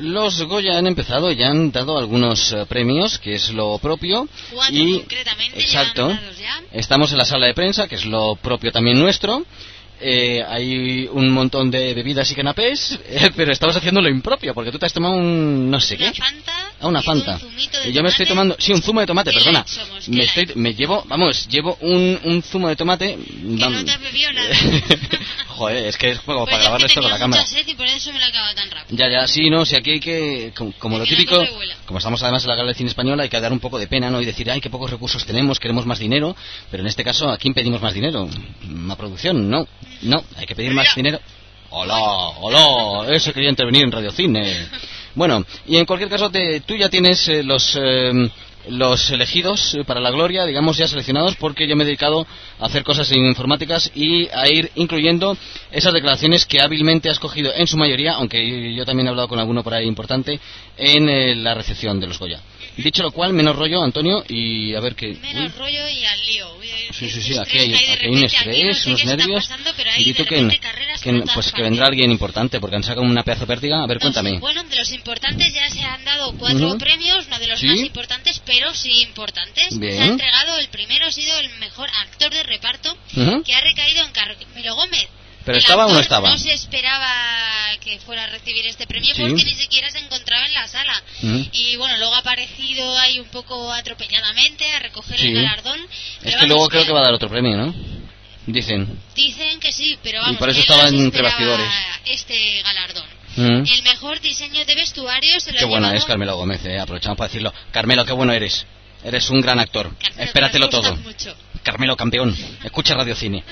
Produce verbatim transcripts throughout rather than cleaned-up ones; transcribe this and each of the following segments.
los Goya han empezado, ya han dado algunos uh, premios, que es lo propio. Cuatro y concretamente. exacto. Ya. Estamos en la sala de prensa, que es lo propio también nuestro. Eh, hay un montón de bebidas y canapés, eh, pero estamos haciendo lo impropio, porque tú te has tomado un no sé qué. Una Fanta. Ah, una Fanta. Y yo me estoy tomando, sí, un zumo de tomate, perdona. Somos, me estoy, me llevo, vamos, llevo un, un zumo de tomate. Que no te has bebido nada. Joder, es que es juego pues para grabar esto con la cámara. Sed y por eso me la acabo tan rápido. Ya, ya, sí, no, si aquí hay que, como, como lo típico, como estamos además en la Gala de Cine Española, hay que dar un poco de pena, ¿no? Y decir, ay, qué pocos recursos tenemos, queremos más dinero, pero en este caso, ¿a quién pedimos más dinero? ¿Una producción? No, no, hay que pedir más Hola. dinero. Hola, hola, ese quería intervenir en Radio Cine. Bueno, y en cualquier caso, te, tú ya tienes eh, los... Eh, los elegidos para la gloria, digamos ya seleccionados, porque yo me he dedicado a hacer cosas informáticas y a ir incluyendo esas declaraciones que hábilmente has cogido en su mayoría, aunque yo también he hablado con alguno por ahí importante, en eh, la recepción de los Goya. Dicho lo cual, menos rollo, Antonio, y a ver qué... Menos Uy. rollo y al lío. Uy, sí, sí, sí, aquí hay, aquí hay un estrés, unos nervios, pasando, y tú que, que, pues que vendrá alguien importante, porque han sacado una pedazo de pérdida. A ver, cuéntame. Bueno, de los importantes ya se han dado cuatro uh-huh. premios, no de los ¿Sí? más importantes, pero sí importantes. Bien. Se ha entregado, el primero ha sido el mejor actor de reparto, uh-huh. que ha recaído en Carmelo Gómez. ¿Pero el estaba o no estaba? No se esperaba que fuera a recibir este premio ¿Sí? porque ni siquiera se encontraba en la sala. Uh-huh. Y bueno, luego ha aparecido ahí un poco atropelladamente a recoger ¿Sí? el galardón. Es que luego creo que va a dar otro premio, ¿no? Dicen. Dicen que sí, pero vamos, y por eso estaba entre bastidores. Este galardón. Uh-huh. El mejor diseño de vestuario se lo Qué ha buena llevado... es Carmelo Gómez, eh. Aprovechamos para decirlo. Carmelo, qué bueno eres. Eres un gran actor. Carmelo, Espératelo todo. Mucho. Carmelo, campeón. Escucha Radio Cine.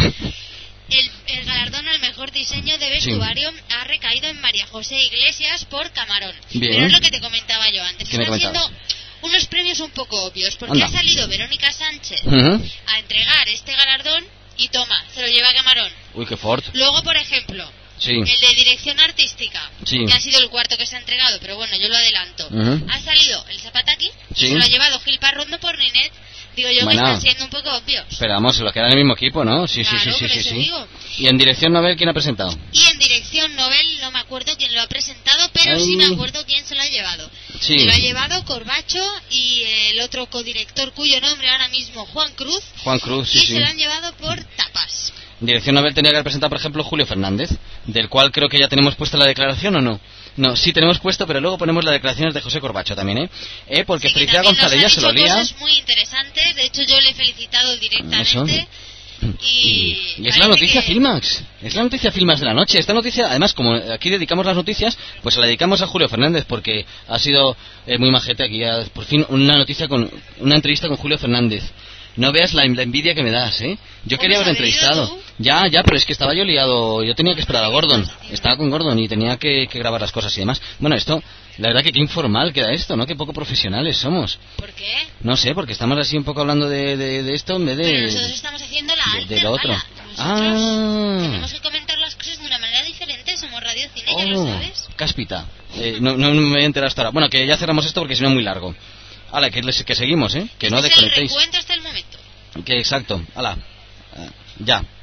El, el galardón al mejor diseño de vestuario sí. ha recaído en María José Iglesias por Camarón. Bien. Pero es lo que te comentaba yo antes. ¿Qué me Están comentabas? siendo unos premios un poco obvios, porque Anda. ha salido Verónica Sánchez uh-huh. a entregar este galardón y toma, se lo lleva Camarón. Uy, qué fort. Luego, por ejemplo, sí. el de dirección artística, sí. que ha sido el cuarto que se ha entregado, pero bueno, yo lo adelanto. Uh-huh. Ha salido el Zapataki sí. y se lo ha llevado Gil Parrondo por Ninet. Digo yo bueno, que están siendo un poco obvios. Pero vamos, se lo quedan en el mismo equipo, ¿no? Sí, claro, sí, sí, sí, sí, sí. Digo. ¿Y en dirección Nobel quién ha presentado? Y en dirección Nobel no me acuerdo quién lo ha presentado, pero Ay. sí me acuerdo quién se lo ha llevado. Sí. Se lo ha llevado Corbacho y el otro codirector cuyo nombre ahora mismo Juan Cruz. Juan Cruz, sí, y sí. Y se lo han llevado por Tapas. En dirección Nobel tenía que haber presentado, por ejemplo, Julio Fernández, del cual creo que ya tenemos puesta la declaración, ¿o no? No, sí tenemos puesto, pero luego ponemos las declaraciones de José Corbacho también, ¿eh? ¿Eh? Porque sí, Felicidad González ya se lo lía. Cosas muy interesantes, de hecho yo le he felicitado directamente. Y, y, y es la noticia que... Filmax, es la noticia Filmax de la noche. Esta noticia, además, como aquí dedicamos las noticias, pues se la dedicamos a Julio Fernández, porque ha sido eh, muy majete aquí, ya, por fin una noticia con una entrevista con Julio Fernández. No veas la, la envidia que me das, ¿eh? Yo quería haber entrevistado. Tú? Ya, ya, pero es que estaba yo liado. Yo tenía que esperar a Gordon. Estaba con Gordon y tenía que, que grabar las cosas y demás. Bueno, esto, la verdad que qué informal queda esto, ¿no? Qué poco profesionales somos. ¿Por qué? No sé, porque estamos así un poco hablando de, de, de esto en vez de... Pero nosotros estamos haciendo la de, de lo otro. Ah. Tenemos que comentar las cosas de una manera diferente. Somos Radio Cine, oh, ya lo sabes. Cáspita. Eh, no, no me voy a enterar hasta ahora. Bueno, que ya cerramos esto porque si no es muy largo. Hala, que, que seguimos, ¿eh? Que este no desconectéis. Es el recuento hasta el momento. Que exacto. Hala. Uh, ya.